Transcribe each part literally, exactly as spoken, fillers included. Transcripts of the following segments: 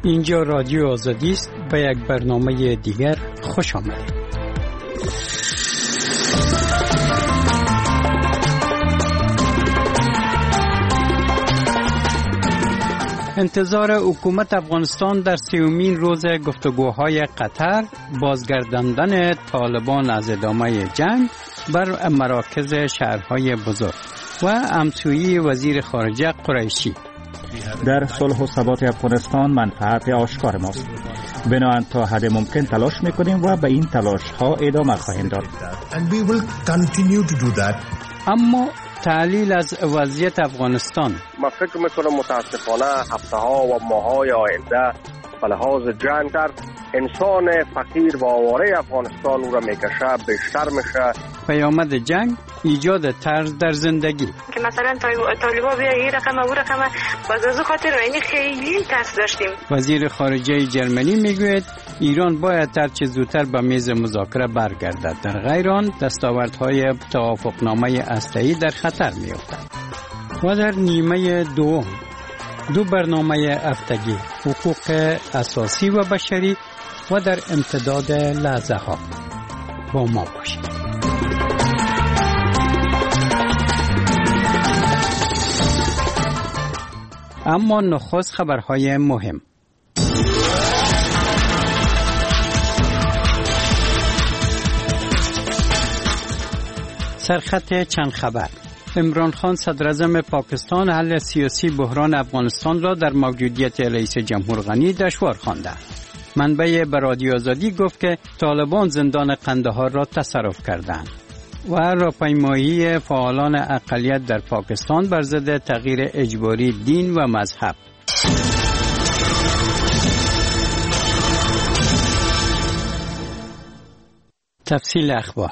اینجا رادیو آزادی است. به یک برنامه دیگر خوش آمدید. انتظار حکومت افغانستان در سیومین روز گفتگوهای قطر بازگرداندن طالبان از ادامه جنگ بر مراکز شهرهای بزرگ و همسویی وزیر خارجه قریشی. در صلح و ثبات افغانستان منفعت آشکار ماست. بنابراین تا حد ممکن تلاش میکنیم و به این تلاش ها ادامه خواهیم داد. اما تحلیل از وضعیت افغانستان. من فکر میکنم متاسفانه هفته ها و ماه های آینده به لحاظ جنگ در انسان فقیر و آواره افغانستان او را میکشه بیشتر میشه. پیامد جنگ ایجاد طرز در زندگی که مثلا طالبا بیا این رقم و رقم باز از خاطر اینی خیلی ترس داشتیم. وزیر خارجه جرمنی میگوید ایران باید هرچه زودتر به میز مذاکره برگردد، در غیر آن دستاوردهای توافقنامه هسته‌ای در خطر میافتد. و در نیمه دوم دو برنامه هفتگی حقوق اساسی و بشری و در امتداد لحظه ها با ما باشید. اما نخست خبرهای مهم. سرخط چند خبر. عمران خان صدر اعظم پاکستان حل سیاسی بحران افغانستان را در موجودیت رئیس جمهور غنی دشوار خوانده. منبع به رادیو آزادی گفت که طالبان زندان قندهار را تصرف کردند. و راهپیمایی فعالان اقلیت در پاکستان بر ضد تغییر اجباری دین و مذهب. تفصیل اخبار.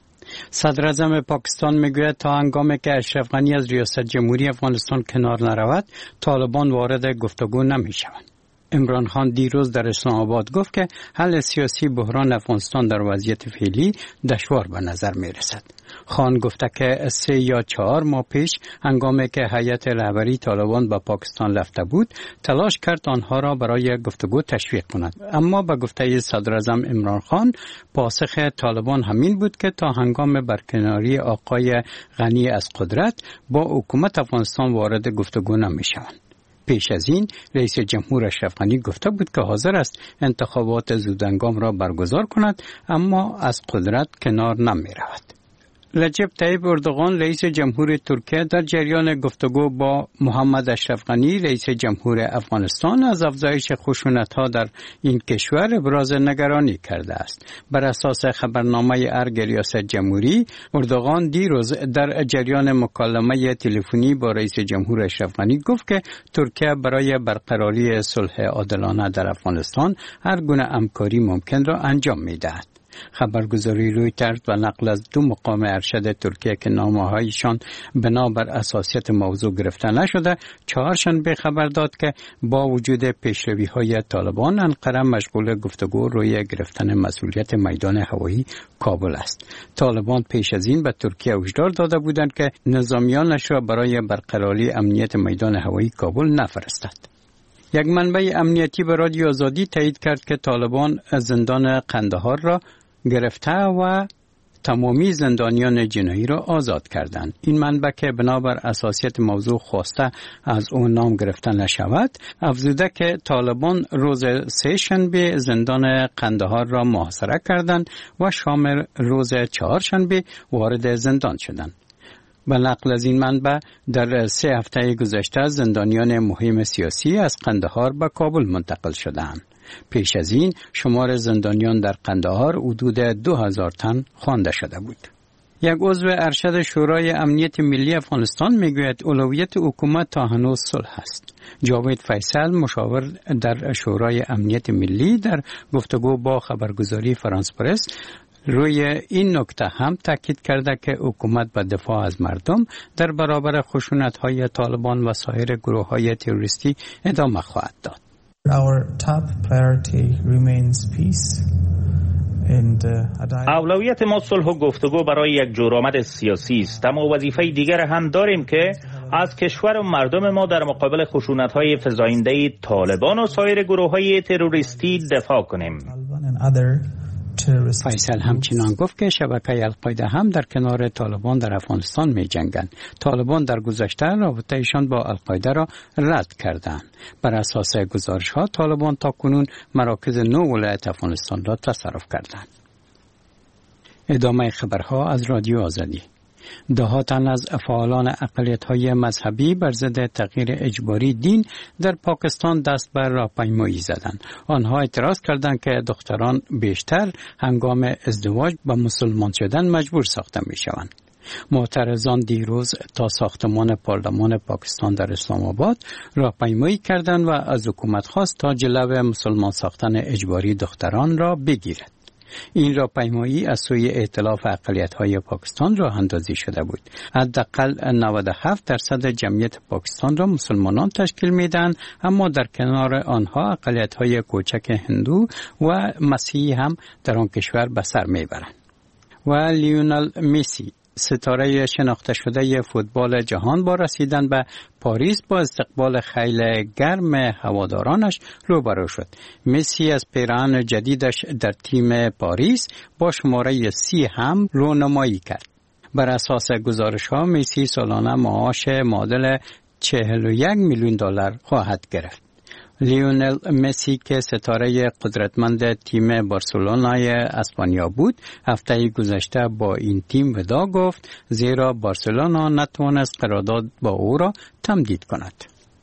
صدر اعظم پاکستان میگوید تا هنگامی که اشرف غنی از ریاست جمهوری افغانستان کنار نرود طالبان وارد گفتگو نمیشوند. عمران خان دیروز در اسلام آباد گفت که حل سیاسی بحران افغانستان در وضعیت فعلی دشوار به نظر می رسد. خان گفته که سه یا چهار ماه پیش هنگامی که هیئت رهبری طالبان به پاکستان رفته بود تلاش کرد آنها را برای گفتگو تشویق کند، اما به گفته صدر اعظم عمران خان پاسخ طالبان همین بود که تا هنگام برکناری آقای غنی از قدرت با حکومت افغانستان وارد گفتگو نمی شوند. پیش از این رئیس جمهور اشرف غنی گفته بود که حاضر است انتخابات زودهنگام را برگزار کند، اما از قدرت کنار نمی رود. رجب طیب اردوغان رئیس جمهور ترکیه در جریان گفتگو با محمد اشرف غنی رئیس جمهور افغانستان از افزایش خشونت‌ها در این کشور ابراز نگرانی کرده است. بر اساس خبرنامه ارگ ریاست جمهوری، اردوغان دیروز در جریان مکالمه تلفنی با رئیس جمهور اشرف غنی گفت که ترکیه برای برقراری صلح عادلانه در افغانستان هر گونه همکاری ممکن را انجام می‌دهد. خبرگزاری رویترز و نقل از دو مقام ارشد ترکیه که نامه‌هایشان بنابر اساسیت موضوع گرفته نشده چهارشنبه خبر داد که با وجود پیشروی‌های طالبان انقره مشغول گفتگو روی گرفتن مسئولیت میدان هوایی کابل است. طالبان پیش از این به ترکیه هشدار داده بودند که نظامیانش را برای برقراری امنیت میدان هوایی کابل نفرستد. یک منبع امنیتی به رادیو آزادی تایید کرد که طالبان زندان قندهار را گرفته و تمامی زندانیان جنایی را آزاد کردند. این منبع که بنابر اساسیت موضوع خواسته از او نام گرفته نشود، افزوده که طالبان روز سه شنبه زندان قندهار را محاصره کردند و شام روز چهار شنبه وارد زندان شدند. به نقل از این منبع در سه هفته گذشته زندانیان مهم سیاسی از قندهار به کابل منتقل شدند. پیش از این شمار زندانیان در قندهار حدود دو هزار تن خوانده شده بود. یک عضو ارشد شورای امنیت ملی افغانستان میگوید اولویت حکومت تا هنوز صلح است. جاوید فیصل مشاور در شورای امنیت ملی در گفتگو با خبرگزاری فرانس پرس روی این نکته هم تاکید کرده که حکومت به دفاع از مردم در برابر خشونت‌های طالبان و سایر گروه‌های تروریستی ادامه خواهد داد. Our top priority remains peace. اولویت ما صلح و گفتگو برای یک جورآمد سیاسی است، اما وظیفه دیگر هم داریم که از کشور و مردم ما در مقابل خشونت‌های فزاینده طالبان و سایر گروه‌های تروریستی دفاع کنیم. فیصل همچنان گفت که شبکه القاعده هم در کنار طالبان در افغانستان می جنگند. طالبان در گذشته رابطه ایشان با القاعده را رد کردند. بر اساس گزارش ها طالبان تا کنون مراکز نو ولایت افغانستان را تصرف کردند. ادامه خبرها از رادیو آزادی. ده تن از فعالان اقلیت‌های مذهبی بر ضد تغییر اجباری دین در پاکستان دست بر راهپیمایی زدند. آنها اعتراض کردند که دختران بیشتر هنگام ازدواج با مسلمان شدن مجبور ساخته می‌شوند. معترضان دیروز تا ساختمان پارلمان پاکستان در اسلام آباد راهپیمایی کردند و از حکومت خواست تا جلو مسلمان ساختن اجباری دختران را بگیرد. این راهپیمایی از سوی ائتلاف اقلیت‌های پاکستان راه اندازی شده بود. حداقل نود و هفت درصد جمعیت پاکستان را مسلمانان تشکیل میدن، اما در کنار آنها اقلیت‌های کوچک هندو و مسیحی هم در آن کشور به سر میبرند. و لیونل مسی ستاره شناخته شده فوتبال جهان با رسیدن به پاریس با استقبال خیلی گرم هوادارانش روبرو شد. مسی از پیراهن جدیدش در تیم پاریس با شماره سی هم رونمایی کرد. بر اساس گزارش ها مسی سالانه معاش معادل چهل و یک میلیون دلار خواهد گرفت. لیونل مسی که ستاره قدرتمند تیم بارسلونای اسپانیا بود، هفته گذشته با این تیم وداع گفت، زیرا بارسلونا نتوانست قرارداد با او را تمدید کند.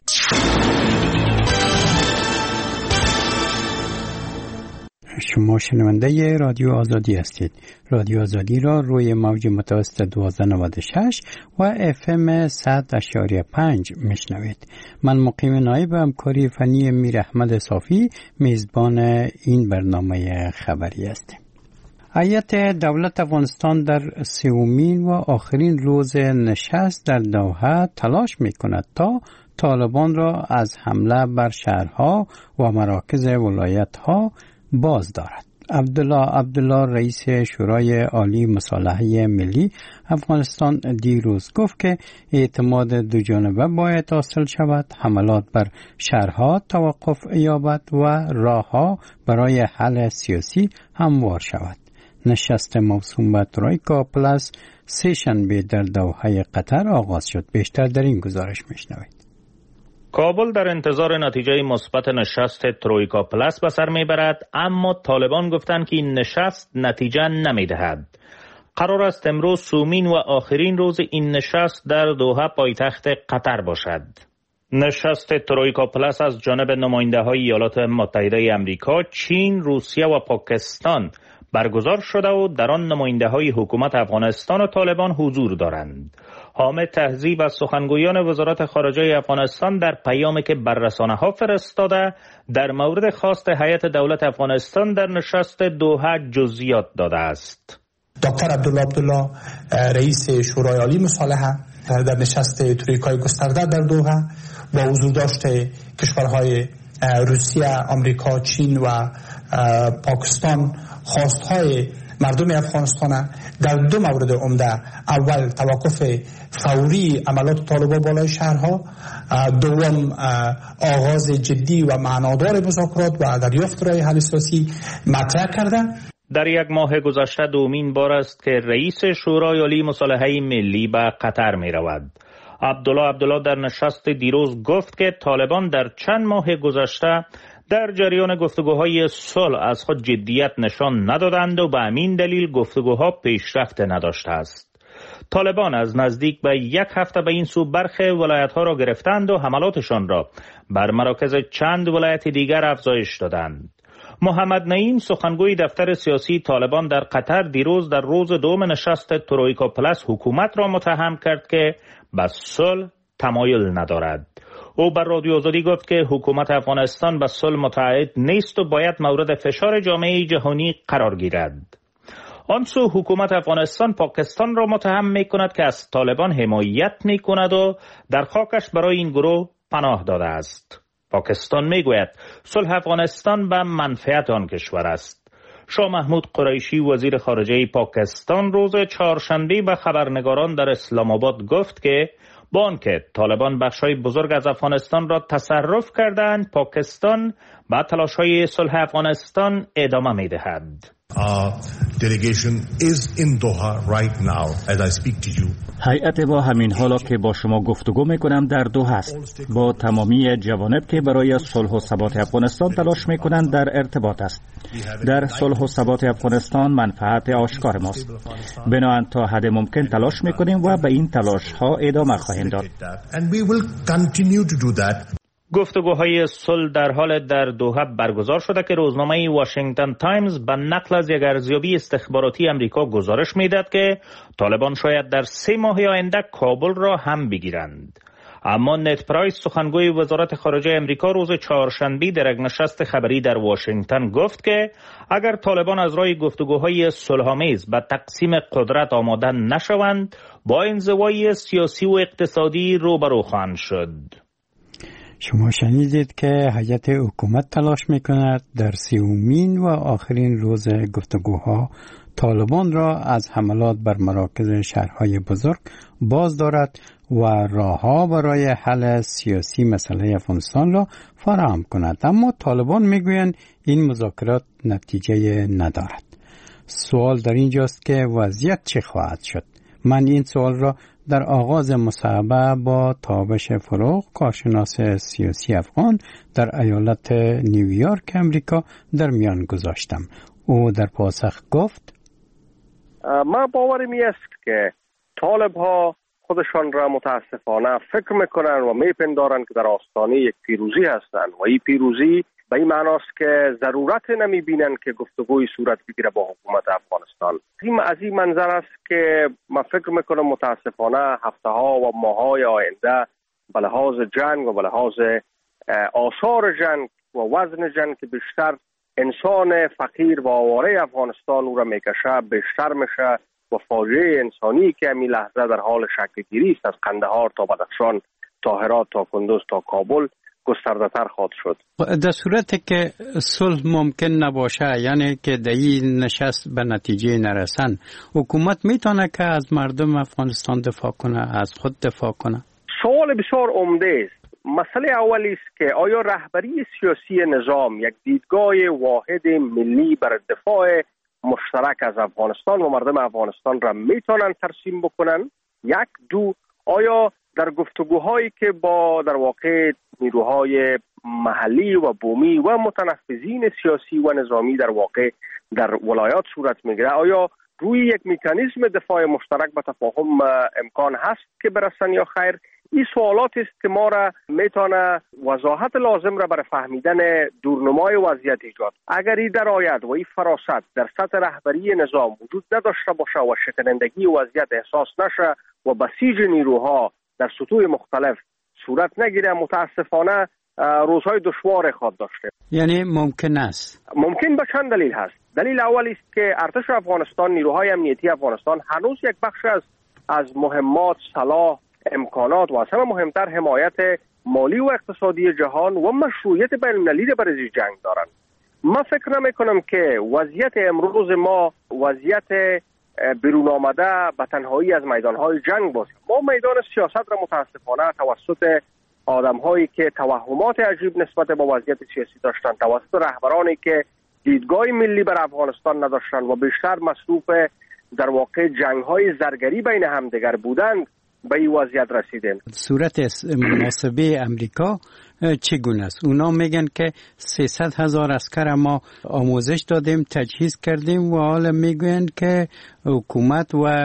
شما شنونده رادیو آزادی هستید. رادیو آزادی را روی موج متوسط دوازده نود و شش و اف ام صد اشاریه پنج میشنوید. من مقیم نایب همکاری فنی میر احمد صافی میزبان این برنامه خبری هستیم. هیئت دولت افغانستان در سومین و آخرین روز نشست در دوحه تلاش میکند تا طالبان را از حمله بر شهرها و مراکز ولایتها باز دارد. عبدالله عبدالله رئیس شورای عالی مصالحه ملی افغانستان دیروز گفت که اعتماد دو جانبه باید حاصل شود، حملات بر شهرها توقف یابد و راهها برای حل سیاسی هموار شود. نشست موسوم به ترویکا پلاس سه شنبه در دوحه قطر آغاز شد. بیشتر در این گزارش میشنوید. کابل در انتظار نتیجه مثبت نشست ترویکا پلاس به سر میبرد، اما طالبان گفتند که این نشست نتیجه نمیدهد. قرار است امروز سومین و آخرین روز این نشست در دوحه پایتخت قطر باشد. نشست ترویکا پلاس از جانب نماینده های ایالات متحده امریکا، چین، روسیه و پاکستان برگزار شده و در آن نماینده های حکومت افغانستان و طالبان حضور دارند. حامد تهذیب از سخنگویان وزارت خارجه افغانستان در پیامی که بر رسانه‌ها فرستاده در مورد خواست هیئت دولت افغانستان در نشست دوحه جزئیات داده است. دکتر عبدالله عبدالله رئیس شورای عالی مصالحه در نشست ترویکای گسترده در دوحه با حضور داشته کشورهای روسیه، آمریکا، چین و پاکستان خواستهای مردم افغانستان در دو مورد عمده: اول توقف فوری عملات طالبان بالای شهرها، دوم آغاز جدی و معنادار مذاکرات و دریافت راه حل سیاسی مطرح کردند. در یک ماه گذشته دومین بار است که رئیس شورای عالی مصالحه ملی به قطر می رود. عبدالله عبدالله در نشست دیروز گفت که طالبان در چند ماه گذشته در جریان گفتگوهای صلح از خود جدیت نشان ندادند و به همین دلیل گفتگوها پیشرفت نداشته است. طالبان از نزدیک به یک هفته به این سو برخی ولایت‌ها را گرفتند و حملاتشان را بر مراکز چند ولایت دیگر افزایش دادند. محمد نعیم سخنگوی دفتر سیاسی طالبان در قطر دیروز در روز دوم نشست ترویکا پلاس حکومت را متهم کرد که به صلح تمایل ندارد. او بر رادیو آزادی گفت که حکومت افغانستان به صلح متعهد نیست و باید مورد فشار جامعه جهانی قرار گیرد. آن سو حکومت افغانستان پاکستان را متهم می کند که از طالبان حمایت می کند و در خاکش برای این گروه پناه داده است. پاکستان می گوید صلح افغانستان به منفعت آن کشور است. شاه محمود قریشی وزیر خارجه پاکستان روز چهارشنبه به خبرنگاران در اسلام آباد گفت که با آنکه طالبان بخشای بزرگ از افغانستان را تصرف کردند، پاکستان با تلاش‌های صلح افغانستان ادامه می‌دهد. Our delegation is in Doha right now as I speak to you. هیئت با همین حالا که با شما گفتگو میکنم در دوحه است. با تمامی جوانب که برای صلح و ثبات افغانستان تلاش میکنند در ارتباط است. در صلح و ثبات افغانستان منفعت آشکار ماست. بنابراین تا حد ممکن تلاش میکنیم و به این تلاش ها ادامه خواهیم داد. And we will continue to do that. گفتگوهای صلح در حال در دوحه برگزار شده که روزنامه واشنگتن تایمز به نقل از یک ارزیابی استخباراتی امریکا گزارش میداد که طالبان شاید در سه ماه آینده کابل را هم بگیرند. اما نت پرایس سخنگوی وزارت خارجه امریکا روز چهارشنبه در یک نشست خبری در واشنگتن گفت که اگر طالبان از راه گفتگوهای صلح‌آمیز به تقسیم قدرت آماده نشوند، با انزوای سیاسی و اقتصادی روبرو خواهند شد. شما شنیدید که هیئت حکومت تلاش میکند در سیومین و آخرین روز گفتگوها طالبان را از حملات بر مراکز شهرهای بزرگ باز دارد و راهها برای حل سیاسی مسئله افغانستان را فراهم کند. اما طالبان میگویند این مذاکرات نتیجه ندارد. سوال در اینجاست که وضعیت چه خواهد شد؟ من این سوال را در آغاز مصاحبه با تابش فروغ، کارشناس سیاسی افغان در ایالت نیویورک امریکا در میان گذاشتم. او در پاسخ گفت: من باورم است که طالب ها خودشان را متاسفانه فکر میکنن و میپندارن که در آستانه یک پیروزی هستند و این پیروزی به این معناست که ضرورت نمیبینن که گفتگوی صورت بگیره با حکومت افغانستان. این از این منظر است که من فکر میکنم متاسفانه هفته ها و ماه های آینده به لحاظ جنگ و به لحاظ آثار جنگ و وزن جنگ که بیشتر انسان فقیر و آواره افغانستان او را میکشه بیشتر میشه و فاجعه انسانی که همین لحظه در حال شکل گیری است از قندهار تا بدخشان تا هرات تا کندوز تا کابل گسترده تر خواهد شد. در صورتی که صلح ممکن نباشه، یعنی که در این نشست به نتیجه نرسن، حکومت میتونه که از مردم افغانستان دفاع کنه، از خود دفاع کنه؟ سوال بسیار عمده است. مسئله اولی است که آیا رهبری سیاسی نظام یک دیدگاه واحد ملی بر دفاع مشترک از افغانستان و مردم افغانستان را میتونن ترسیم بکنن؟ یک. دو، آیا در گفتگوهایی که با در واقع نیروهای محلی و بومی و متنفذین سیاسی و نظامی در واقع در ولایات صورت میگیره، آیا روی یک مکانیزم دفاع مشترک به تفاهم امکان هست که برسن یا خیر؟ این سوالات است که ما را میتونه وضاحت لازم را برای فهمیدن دورنمای وضعیت ایجاد. اگر این درآید و این فراست در سطح رهبری نظام وجود نداشته باشه و شکنندگی وضعیت احساس نشه و بسیج نیروها در سطوح مختلف صورت نگیره، متاسفانه روزهای دشوار خواهد داشته. یعنی ممکن است؟ ممکن به چند دلیل هست. دلیل اول است که ارتش افغانستان، نیروهای امنیتی افغانستان هنوز یک بخش از از مهمات، سلاح، امکانات و از همه مهمتر حمایت مالی و اقتصادی جهان و مشروعیت بین‌المللی را برای جنگ دارند. من فکر نمی کنم که وضعیت امروز ما وضعیت بیرون آمده به تنهایی از میدانهای جنگ باشه. ما میدان سیاست را متاسفانه توسط آدم‌هایی که توهمات عجیب نسبت به وضعیت سیاسی داشتند، توسط رهبرانی که دیدگاه ملی بر افغانستان نداشتند و بیشتر مصروف در واقع جنگ‌های زرگری بین همدیگر بودند، به این وضعیت رسیدیم. صورت محاسبه امریکا چگونه است؟ اونا میگن که سیصد هزار عسکر ما آموزش دادیم، تجهیز کردیم و حالا میگن که حکومت و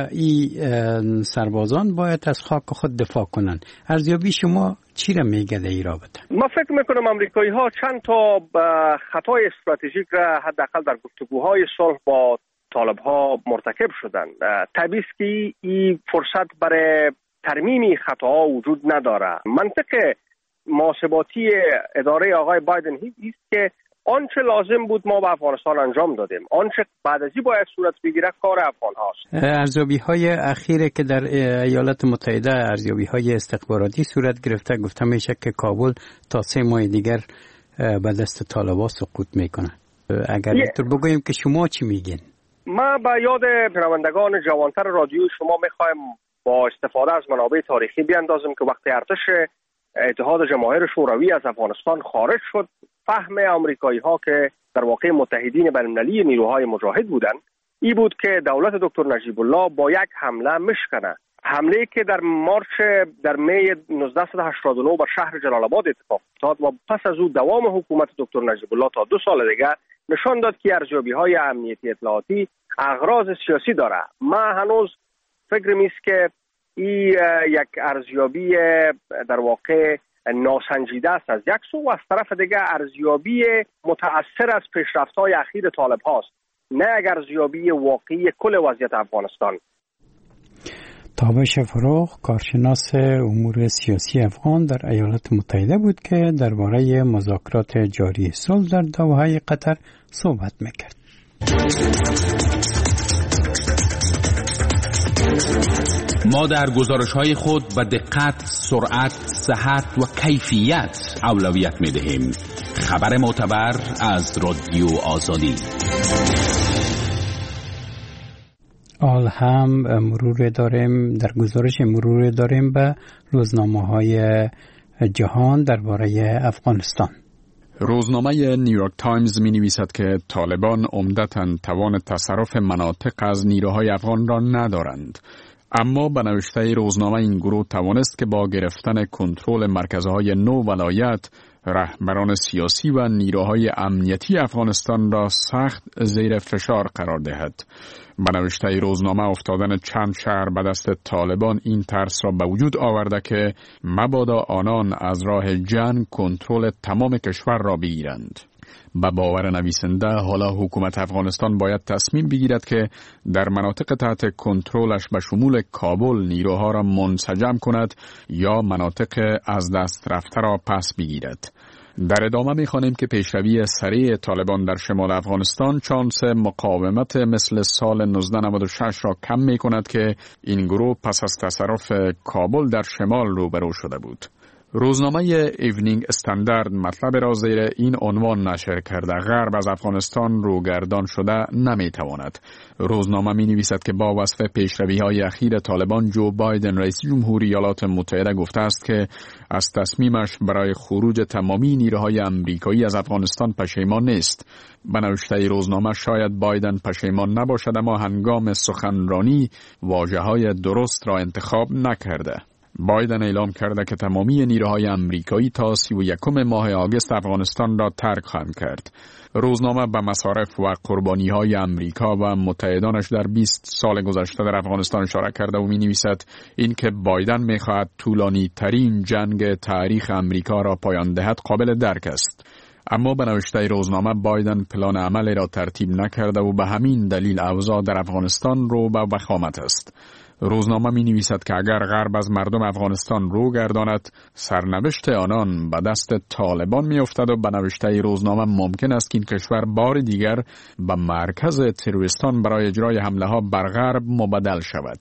این سربازان باید از خاک خود دفاع کنند. ارزیابی شما چی را میگه در این رابطه؟ من فکر میکنم امریکایی ها چند تا خطای استراتژیک را حداقل در گفتگوهای صلح با طالب ها مرتکب شدند. طبیعی است که این فرصت برای ترمیم خطاها وجود نداره. منطق محاسباتی اداره آقای بایدن است که آنچه لازم بود ما به افغانستان انجام دادیم، آنچه بعد از این باید صورت بگیره کار افغان هاست. ارزیابی های اخیره که در ایالات متحده ارزیابی های استخباراتی صورت گرفته، گفته میشه که کابل تا سه ماه دیگر به دست طالبان سقوط میکنه. اگر اینطور بگوییم که شما چی میگین؟ ما با یاد شنوندگان جوانتر رادیو شما میخوایم با استفاده از منابع تاریخی بیاندازم که وقتی ارتش اتحاد جماهیر شوروی از افغانستان خارج شد، فهم آمریکایی ها که در واقع متحدین بین‌المللی نیروهای مجاهد بودند این بود که دولت دکتر نجیب الله با یک حمله مشکنه. حمله که در مارچ در می نوزده هشتاد و نه بر شهر جلال آباد اتفاق افتاد و پس از او دوام حکومت دکتر نجیب الله تا دو سال دیگه نشان داد که ارزیابی‌های امنیتی اطلاعاتی اغراض سیاسی داره. من هنوز فکرم است که این یک ارزیابی در واقع ناسنجیده است از یک سو و از طرف دیگه ارزیابی متأثر از پیشرفت‌های اخیر طالب هاست، نه یک ارزیابی واقعی کل وضعیت افغانستان. تابش فروغ کارشناس امور سیاسی افغان در ایالات متحده بود که درباره مذاکرات جاری صلح در دوحه قطر صحبت میکرد. ما در گزارش‌های خود به دقت، سرعت، صحت و کیفیت اولویت می‌دهیم. خبر معتبر از رادیو آزادی. آل هم مرور داریم در گزارش مرور داریم به روزنامه‌های جهان درباره افغانستان. روزنامه نیویورک تایمز می نویسد که طالبان عمدتاً توان تصرف مناطق از نیروهای افغان را ندارند. اما به نوشته روزنامه این گروه توانست که با گرفتن کنترل مرکزهای نو ولایت رهبران سیاسی و نیروهای امنیتی افغانستان را سخت زیر فشار قرار دهد. به نوشته روزنامه افتادن چند شهر به دست طالبان این ترس را به وجود آورده که مبادا آنان از راه جنگ کنترل تمام کشور را بگیرند. به باور نویسنده حالا حکومت افغانستان باید تصمیم بگیرد که در مناطق تحت کنترلش به شمول کابل نیروها را منسجم کند یا مناطق از دست رفته را پس بگیرد. در ادامه می‌خوانیم که پیشروی سریع طالبان در شمال افغانستان شانس مقاومت مثل سال نوزده نود و شش را کم می‌کند که این گروه پس از تصرف کابل در شمال روبرو شده بود. روزنامه ایونینگ استاندارد مطلب را زیر این عنوان نشر کرده: غرب از افغانستان روگردان شده نمیتواند. روزنامه می نویسد که با وصف پیشروی های اخیر طالبان، جو بایدن رئیس جمهوری ایالات متحده گفته است که از تصمیمش برای خروج تمامی نیروهای امریکایی از افغانستان پشیمان نیست. به نوشته روزنامه شاید بایدن پشیمان نباشد، اما هنگام سخنرانی واژه‌های درست را انتخاب نکرده. بایدن اعلام کرده که تمامی نیروهای امریکایی تا سی و یکم ماه آگوست افغانستان را ترک خواهند کرد. روزنامه به مصارف و قربانی‌های امریکا و متحدانش در بیست سال گذشته در افغانستان اشاره کرده و می‌نویسد این که بایدن می‌خواهد طولانی ترین جنگ تاریخ امریکا را پایان دهد قابل درک است. اما به نوشته روزنامه بایدن پلان عملی را ترتیب نکرده و به همین دلیل اوضاع در افغانستان رو به وخامت است. روزنامه می نویسد که اگر غرب از مردم افغانستان رو گرداند، سرنوشت آنان به دست طالبان می افتد و به نوشته روزنامه ممکن است که این کشور بار دیگر به مرکز تروریستان برای اجرای حمله ها بر غرب مبدل شود.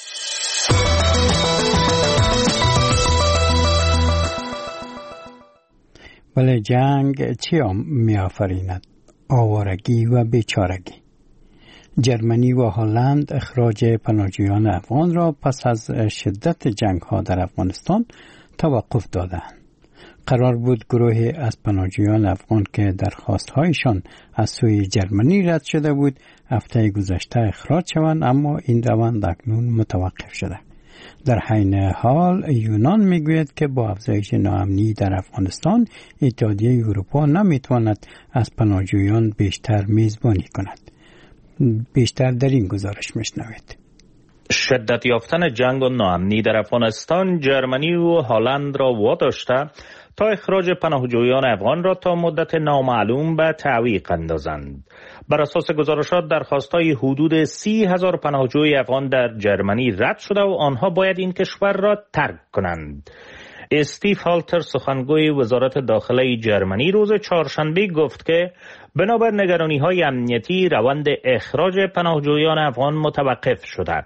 ولی جنگ چی می آفریند؟ آوارگی و بیچارگی. جرمنی و هلند اخراج پناهجویان افغان را پس از شدت جنگ ها در افغانستان توقف دادند. قرار بود گروهی از پناهجویان افغان که درخواست هایشان از سوی جرمنی رد شده بود هفته گذشته اخراج شوند، اما این روند اکنون متوقف شده. در حین حال یونان میگوید که با افزایش ناامنی در افغانستان اتحادیه اروپا نمیتواند از پناهجویان بیشتر میزبانی کند. بیشتر در این گزارش میشنوید. شدت یافتن جنگ و ناامنی در افغانستان جرمنی و هلند را واداشته تا اخراج پناهجویان افغان را تا مدت نامعلوم به تعویق اندازند. بر اساس گزارشات درخواست‌های حدود سی هزار پناهجوی افغان در جرمنی رد شده و آنها باید این کشور را ترک کنند. استیف هالتر سخنگوی وزارت داخله جرمنی روز چهارشنبه گفت که بنابر نگرانی‌های امنیتی روند اخراج پناهجویان افغان متوقف شده.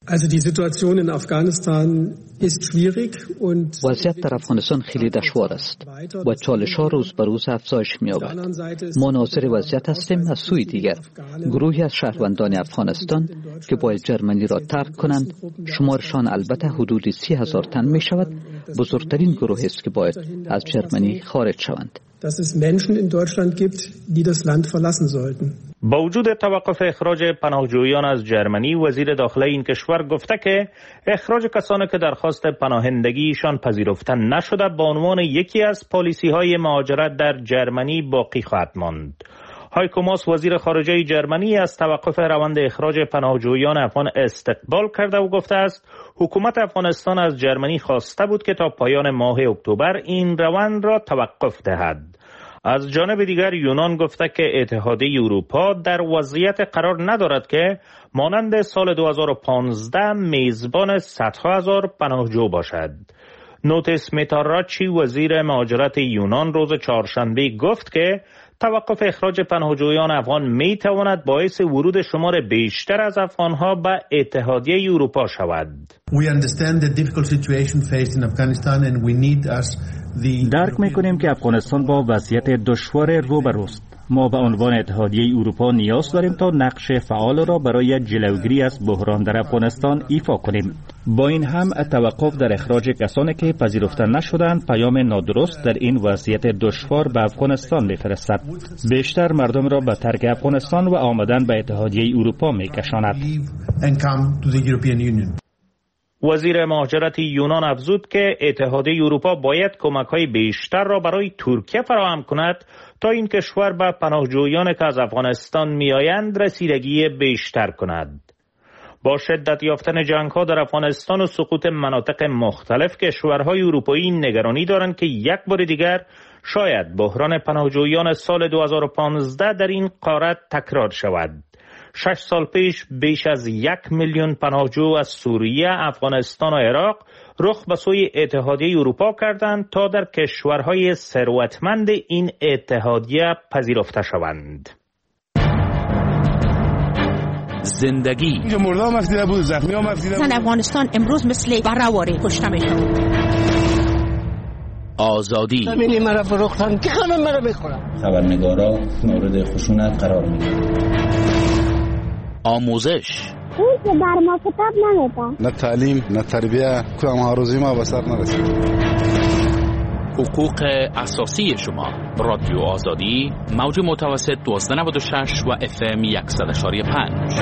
وضعیت در افغانستان خیلی دشوار است و چالش‌ها روز به روز افزایش می‌یابد. ما ناظر وضعیت هستیم. از سوی دیگر گروهی از شهروندان افغانستان که باید جرمنی را ترک کنند، شمارشان البته حدود سی هزار تن می‌شود، بزرگترین گروهی است که باید از جرمنی خارج شوند. dass es Menschen in Deutschland gibt, die das Land verlassen sollten. با وجود توقف اخراج پناهجویان از جرمنی، وزیر داخله این کشور گفته که اخراج کسانی که درخواست پناهندگیشان پذیرفته نشده به عنوان یکی از پالیسی‌های مهاجرت در جرمنی باقی خواهد ماند. هایکو ماس وزیر خارجه جرمنی از توقف روند اخراج پناهجویان افغان استقبال کرده و گفته است حکومت افغانستان از جرمنی خواسته بود که تا پایان ماه اکتبر این روند را توقف دهد. از جانب دیگر یونان گفته که اتحادیه اروپا در وضعیت قرار ندارد که مانند سال دو هزار و پانزده میزبان صدها هزار پناهجو باشد. نوتیس میتاراچی وزیر مهاجرت یونان روز چهارشنبه گفت که توقف اخراج پناهجویان افغان می تواند باعث ورود شمار بیشتر از افغانها به اتحادیه اروپا شود. درک می‌کنیم که افغانستان با وضعیت دشوار روبروست. ما به عنوان اتحادیه اروپا نیاز داریم تا نقش فعال را برای جلوگیری از بحران در افغانستان ایفا کنیم. با این هم توقف در اخراج کسانی که پذیرفته نشدند پیام نادرست در این وضعیت دشوار به افغانستان می‌فرستد. بیشتر مردم را به ترک افغانستان و آمدن به اتحادیه اروپا می‌کشاند. وزیر مهاجرت یونان افزود که اتحادیه اروپا باید کمک‌های بیشتر را برای ترکیه فراهم کند تا این کشور به پناهجویان که از افغانستان می‌آیند رسیدگی بیشتر کند. با شدت یافتن جنگ‌ها در افغانستان و سقوط مناطق مختلف، کشورهای اروپایی نگرانی دارند که یک بار دیگر شاید بحران پناهجویان سال دو هزار و پانزده در این قاره تکرار شود. شش سال پیش بیش از یک میلیون پناهجو از سوریه، افغانستان و عراق رخ به سوی اتحادیه اروپا کردند تا در کشورهای ثروتمند این اتحادیه پذیرفته شوند. زندگی زن افغانستان امروز مثل بره‌واره کشته میشن. آزادی زمینی مرا فروختن که همه مرا بخورن. خبرنگارا مورد خشونت قرار میگیرن. آموزش اون که بر ما کتاب نمیدن. نه تعلیم نه تربیه، کدام هروزی ما به سر نرسید. حقوق اساسی شما. رادیو آزادی، موج متوسط دوازده نود و شش و اف ام صد و پنج.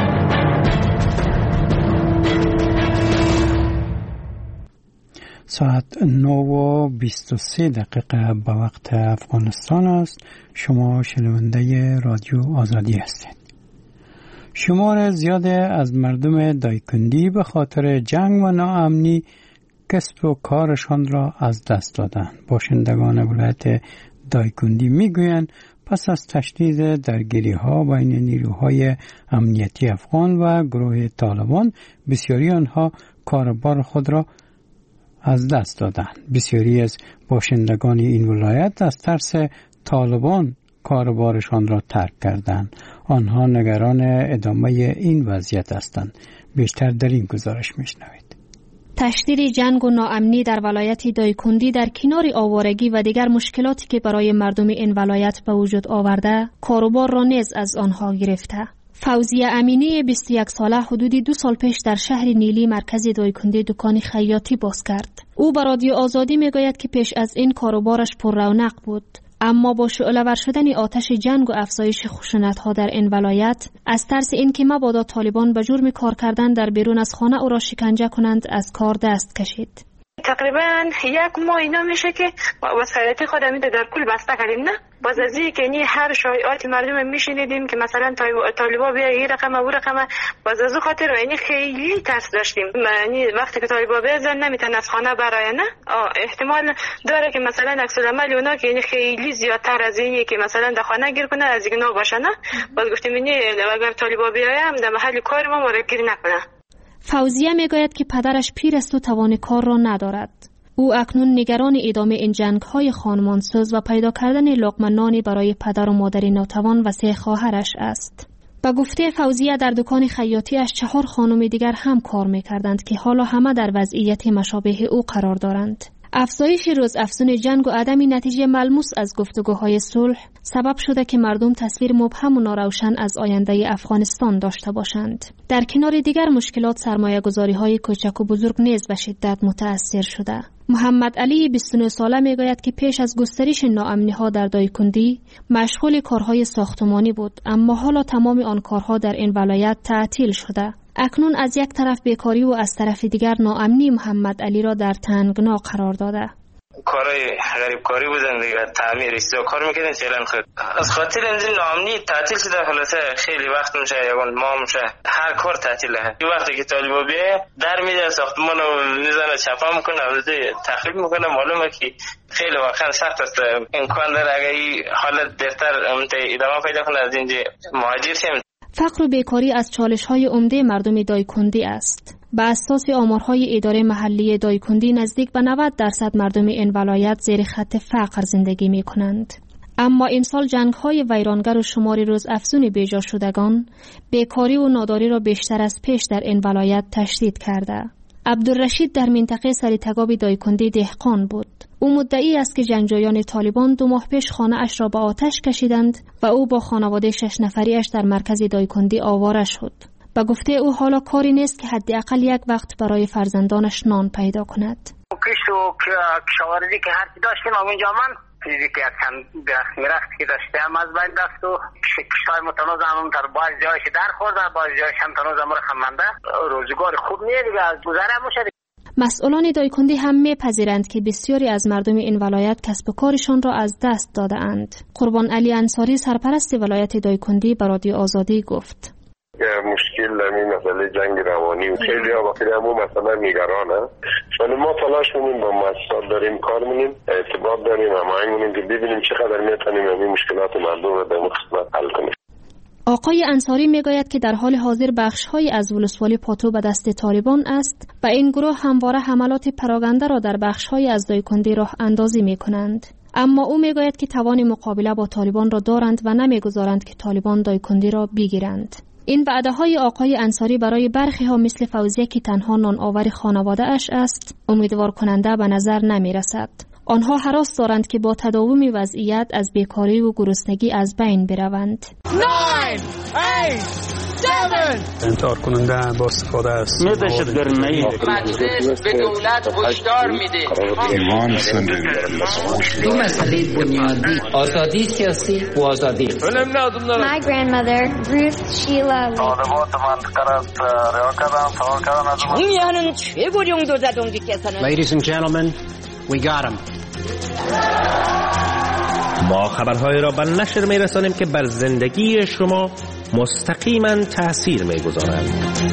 ساعت نه و بیست و سه دقیقه به وقت افغانستان است. شما شنونده رادیو آزادی هستید. شمار زیاد از مردم دایکندی به خاطر جنگ و ناامنی کسب و کارشان را از دست دادند. باشندگان ولایت دایکندی میگویند پس از تشدید درگیری ها بین نیروهای امنیتی افغان و گروه طالبان، بسیاری آنها کاربار خود را از دست دادند. بسیاری از باشندگان این ولایت از ترس طالبان کاربارشان را ترک کردند. آنها نگران ادامه این وضعیت هستند. بیشتر در این گزارش میشنوید. تشدید جنگ و ناامنی در ولایت دایکندی در کنار آوارگی و دیگر مشکلاتی که برای مردم این ولایت به وجود آورده، کاروبار را نیز از آنها گرفته. فوزیه امینی بیست و یک ساله حدودی دو سال پیش در شهر نیلی مرکز دایکندی دکان خیاطی باز کرد. او به رادیو آزادی میگوید که پیش از این کاروبارش پر رونق بود، اما با شعله‌ور شدن آتش جنگ و افزایش خشونت‌ها در این ولایت، از ترس اینکه مبادا طالبان به جرم کار کردن در بیرون از خانه او را شکنجه کنند از کار دست کشید. تقریبا یک ماه اینا میشه که وسایل خودم در کل بسته کردیم. نه باز از اینکه یعنی هر شایعات مردم میشنیدیم که مثلا طالبا بیا این رقم و اون رقم، باز از خاطر یعنی خیلی ترس داشتیم. یعنی وقتی که طالبا بیان نمیتونن از خانه برای نه احتمال داره که مثلا عکس العمل اونا که یعنی خیلی زیادتر از اینه که مثلا در خانه گیر کنه از اینا باشه. نه باز گفتیم یعنی اگر طالبا بیایم در محل کار ما ما گیر نکنه. فوزیه میگوید که پدرش پیر است و توان کار را ندارد. او اکنون نگران ادامه این جنگ‌های خانمانسوز و پیدا کردن لقمه نانی برای پدر و مادر ناتوان و سه خواهرش است. با گفته فوزیه در دکان خیاطیش چهار خانم دیگر هم کار می‌کردند که حالا همه در وضعیت مشابه او قرار دارند. افزایش روز افزون جنگ و عدم نتیجه ملموس از گفتگوهای صلح سبب شده که مردم تصویر مبهم و ناروشن از آینده افغانستان داشته باشند. در کنار دیگر مشکلات سرمایه‌گذاری‌های کوچک و بزرگ نیز به شدت متأثر شده. محمد علی بیست و نه ساله میگوید که پیش از گسترش ناامنی‌ها در دایکندی مشغول کارهای ساختمانی بود، اما حالا تمام آن کارها در این ولایت تعطیل شده. اکنون از یک طرف بیکاری و از طرف دیگر ناامنی محمد علی را در تنگنا قرار داده. کارهای غریب کاری بودن دیگه، تعمیر استیا کار میکنن فعلا. خود از خاطر این ناامنی تعطیل شده. خلاصه خیلی وقت میشه، یگان ماه میشه هر کار تعطیله. این وقتی که طالبا بیه در میده ساختمان رو میزنه چپا میکنه، تخریب میکنه. معلومه که خیلی واقعا سخت است. امکان داره اگه این حالت بهتر ادامه پیدا کنه از اینجا مهاجر شیم. فقر و بیکاری از چالش‌های عمده مردم دایکندی است. به اساس آمارهای اداره محلی دایکندی نزدیک به نود درصد مردم این ولایت زیر خط فقر زندگی می‌کنند. اما امسال جنگ‌های ویرانگر و شمار روز افزون بیجا شدگان بیکاری و ناداری را بیشتر از پیش در این ولایت تشدید کرده. عبدالرشید در منطقه سریتگاب دایکندی دهقان بود. او مدعی است که جنگجویان طالبان دو ماه پیش خانه اش را به آتش کشیدند و او با خانواده شش نفریش در مرکز دایکندی آواره شد. به گفته او حالا کاری نیست که حداقل یک وقت برای فرزندانش نان پیدا کند. کشت و کشاورزی که هرچی داشتیم اونجا من چیزی که چند درخت میرخت که داشتیم از بین دست و کشتای متنوز هم در باز جایش در خورد و باز جایش هم تنوز هم خمانده. روزگار خوب نیه دیگه، از گذره موشه. مسئولان دایکندی هم میپذیرند که بسیاری از مردم این ولایت کسب و کارشان را از دست داده اند. قربان علی انصاری سرپرست ولایت دایکندی به رادیو آزادی گفت: مشکل همین مسئله جنگ روانی و خیلی ها بخیلی همون مسئله میگرانه. ولی ما تلاش کنیم با مؤسسات داریم کار کنیم، ارتباط داریم، هماهنگ کنیم که ببینیم چقدر میتونیم همین مشکلات مردم رو در مقصد حل کنیم. آقای انصاری میگوید که در حال حاضر بخش‌های از ولسوالی پاتو به دست طالبان است و این گروه همواره حملات پراگنده را در بخش‌های از دایکندی راه اندازی می‌کنند. اما او میگوید که توان مقابله با طالبان را دارند و نمیگذارند که طالبان دایکندی را بگیرند. این وعده‌های آقای انصاری برای برخی ها مثل فوزیه که تنها نان آور خانواده اش است امیدوار کننده به نظر نمی رسد. آنها هراس دارند که با تداوم وضعیت از بیکاری و گرسنگی از بین بروند. انتحار کننده با استفاده است. مجلس به دولت هشدار میده. دو مسئله بنیادی، آزادی سیاسی و آزادی. My grandmother, Ruth Sheila. میانن چه گویون دو زدونگی کسانه. Ladies and gentlemen, we got him. ما خبرهای را به نشر می رسانیم که بر زندگی شما مستقیما تأثیر می گذارند.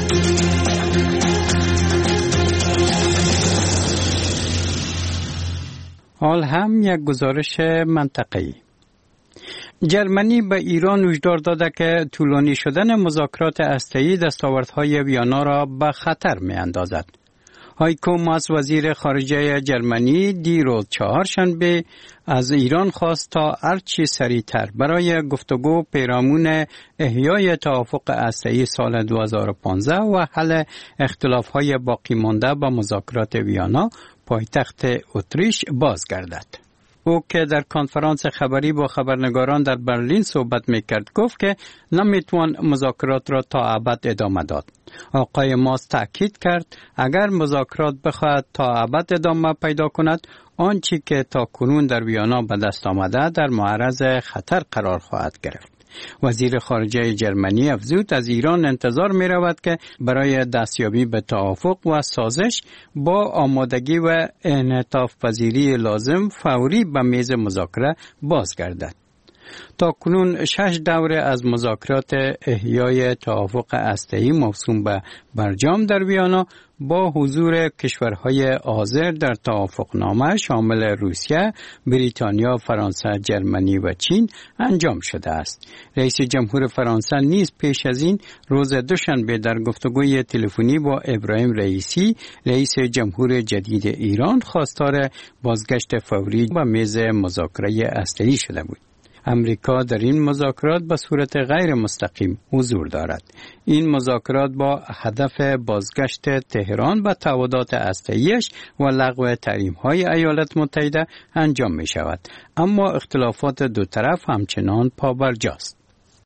حال هم یک گزارش منطقه‌ای. جرمنی به ایران هشدار داده که طولانی شدن مذاکرات هسته‌ای دستاوردهای ویانا را به خطر می اندازد. هایکو ماس وزیر خارجه جرمنی دیروز چهارشنبه از ایران خواست تا هرچی سریعتر برای گفتگو پیرامون احیای توافق هسته‌ای سال دو هزار و پانزده و حل اختلاف‌های باقی مانده با مذاکرات ویانا پایتخت اتریش بازگردد. او که در کنفرانس خبری با خبرنگاران در برلین صحبت میکرد گفت که نمیتوان مذاکرات را تا ابد ادامه داد. آقای ماس تأکید کرد اگر مذاکرات بخواهد تا ابد ادامه پیدا کند آنچه که تا کنون در ویانا به دست آمده در معرض خطر قرار خواهد گرفت. وزیر خارجه جرمنی افزود از ایران انتظار می رود که برای دستیابی به توافق و سازش با آمادگی و انعطاف پذیری لازم فوری به میز مذاکره بازگردد. تا کنون شش دوره از مذاکرات احیای توافق هسته‌ای موسوم به برجام در ویانا با حضور کشورهای حاضر در توافقنامه شامل روسیه، بریتانیا، فرانسه، جرمنی و چین انجام شده است. رئیس جمهور فرانسه نیز پیش از این روز دوشنبه در گفتگوی تلفنی با ابراهیم رئیسی، رئیس جمهور جدید ایران، خواستار بازگشت فوری به میز مذاکره هسته‌ای شده بود. امریکا در این مذاکرات به صورت غیر مستقیم حضور دارد. این مذاکرات با هدف بازگشت تهران به تعهدات هسته‌ایش و لغو تحریم‌های ایالات متحده انجام می شود. اما اختلافات دو طرف همچنان پابرجاست.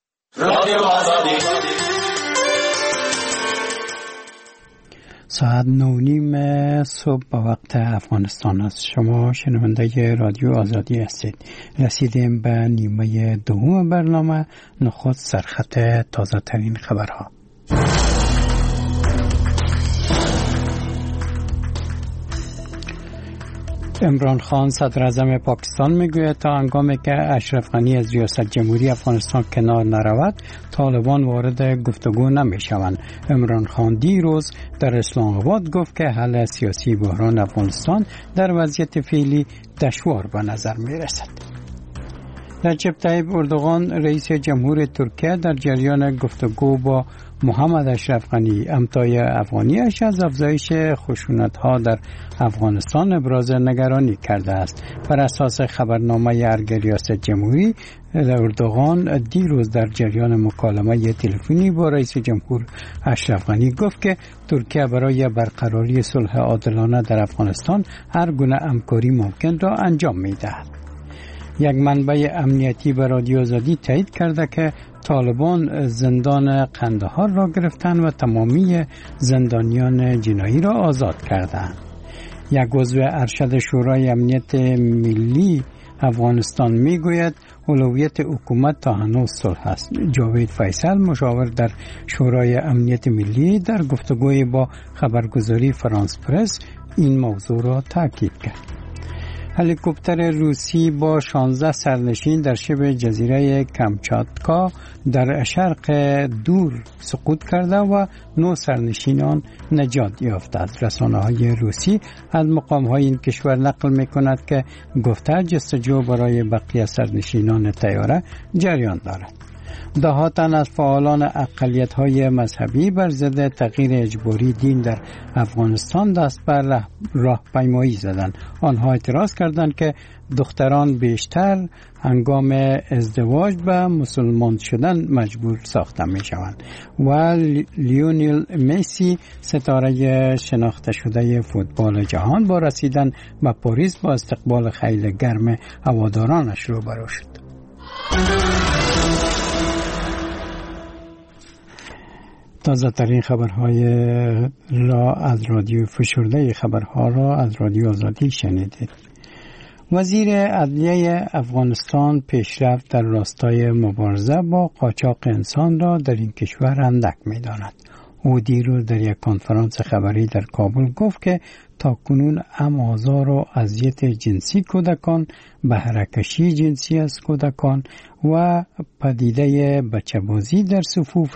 ساعت نو نیم صبح به وقت افغانستان است. شما شنونده رادیو آزادی هستید. رسیدیم به نیمه دوم برنامه. نخست سرخط تازه ترین خبرها. عمران خان صدر اعظم پاکستان میگوید تا هنگامی که اشرف غنی از ریاست جمهوری افغانستان کنار نرود طالبان وارد گفتگو نمیشوند. عمران خان دیروز در اسلام آباد گفت که حل سیاسی بحران افغانستان در وضعیت فعلی دشوار به نظر میرسد. رجب طیب اردوغان رئیس جمهور ترکیه در جریان گفتگو با محمد اشرف غنی امضای افغانیش از افزایش خشونت‌ها در افغانستان ابراز نگرانی کرده است. بر اساس خبرنامه ارگ ریاست جمهوری، اردوغان دیروز در جریان مکالمه تلفنی با رئیس جمهور اشرف غنی گفت که ترکیه برای برقراری صلح عادلانه در افغانستان هر گونه همکاری ممکن را انجام می‌دهد. یک منبع امنیتی به رادیو آزادی تایید کرده که طالبان زندان قندهار را گرفتند و تمامی زندانیان جنایی را آزاد کردند. یک عضو ارشد شورای امنیت ملی افغانستان میگوید اولویت حکومت تا هنوز صلح است. جاوید فیصل مشاور در شورای امنیت ملی در گفتگوی با خبرگزاری فرانس پرس این موضوع را تاکید کرد. هلیکوپتر روسی با شانزده سرنشین در شبه جزیره کامچاتکا در شرق دور سقوط کرده و نه سرنشینان نجات یافتند. رسانه‌های روسی از مقام‌های این کشور نقل می‌کند که گفته جستجو برای بقیه سرنشینان طیاره جریان دارد. ده تن از فعالان اقلیت‌های مذهبی بر ضد تغییر اجباری دین در افغانستان دست بر راهپیمایی زدند. آنها اعتراض کردند که دختران بیشتر هنگام ازدواج به مسلمان شدن مجبور ساخته می شوند. و لیونل مسی ستاره شناخته شده فوتبال جهان با رسیدن به پاریس با استقبال خیلی گرم هوادارانش روبرو شد. تازه ترین خبرهای را از رادیو فشرده خبرها را از رادیو آزادی شنیدید. وزیر عدلیه افغانستان پیشرفت در راستای مبارزه با قاچاق انسان را در این کشور اندک می‌داند. او دیروز در یک کنفرانس خبری در کابل گفت که تاکنون هم آزار و اذیت جنسی کودکان، بهره‌کشی جنسی از کودکان و پدیده بچه‌بازی در صفوف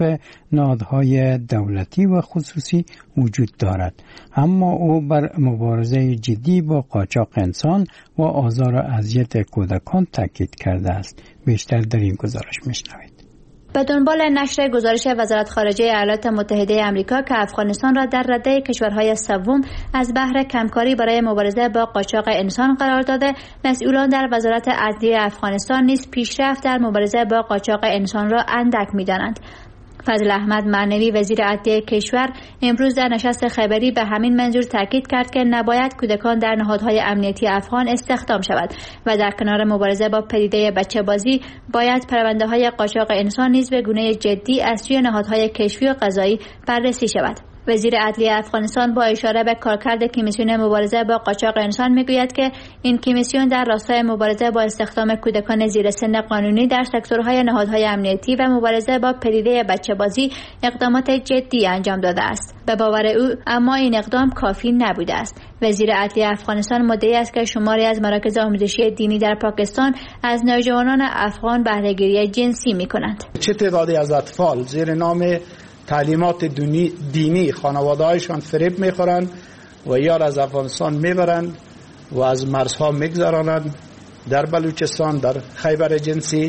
نهادهای دولتی و خصوصی وجود دارد. اما او بر مبارزه جدی با قاچاق انسان و آزار و اذیت کودکان تاکید کرده است. بیشتر در این گزارش میشنوید. به دنبال نشر گزارش وزارت خارجه ایالات متحده آمریکا که افغانستان را در رده کشورهای سوم از بهر کمکاری برای مبارزه با قاچاق انسان قرار داده، مسئولان در وزارت عدلیه افغانستان نیز پیشرفت در مبارزه با قاچاق انسان را اندک می‌دانند. فضل احمد معنوی وزیر عدلیه کشور امروز در نشست خبری به همین منظور تاکید کرد که نباید کودکان در نهادهای امنیتی افغان استخدام شود و در کنار مبارزه با پدیده بچه‌بازی باید پرونده‌های قاچاق انسان نیز به گونه جدی از سوی نهادهای کشفی و قضایی بررسی شود. وزیر عدلیه افغانستان با اشاره به کارکرد کمیسیون مبارزه با قاچاق انسان میگوید که این کمیسیون در راستای مبارزه با استخدام کودکان زیر سن قانونی در سکتورهای نهادهای امنیتی و مبارزه با پدیده بچه‌بازی اقدامات جدی انجام داده است. به باور او اما این اقدام کافی نبوده است. وزیر عدلیه افغانستان مدعی است که شماری از مراکز آموزشی دینی در پاکستان از نوجوانان افغان بهره‌گیری جنسی می‌کنند. چه تعدادی از اطفال زیر نام تعلیمات دینی, دینی خانواده‌هایشان فریب می‌خورند و یا از افغانستان میبرند و از مرزها میگذرانند. در بلوچستان، در خیبر جنسی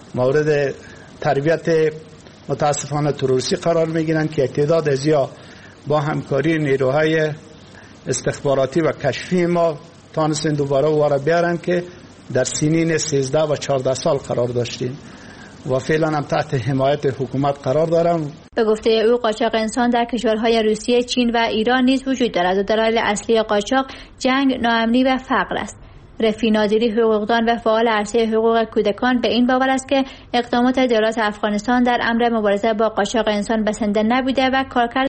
مورد تربیت متاسفانه تروریستی قرار میگیرند که تعداد زیاد با همکاری نیروهای استخباراتی و کشفی ما تانستن دوباره واره بیارن که در سنین سیزده و چهارده سال قرار داشتیم و فعلا هم تحت حمایت حکومت قرار دارم. به گفته او قاچاق انسان در کشورهای روسیه، چین و ایران نیز وجود دارد و دلایل اصلی قاچاق جنگ، ناامنی و فقر است. رفی نادری، حقوقدان و فعال عرصه حقوق کودکان به این باور است که اقدامات دولت افغانستان در امر مبارزه با قاچاق انسان بسنده نبوده و کارکرد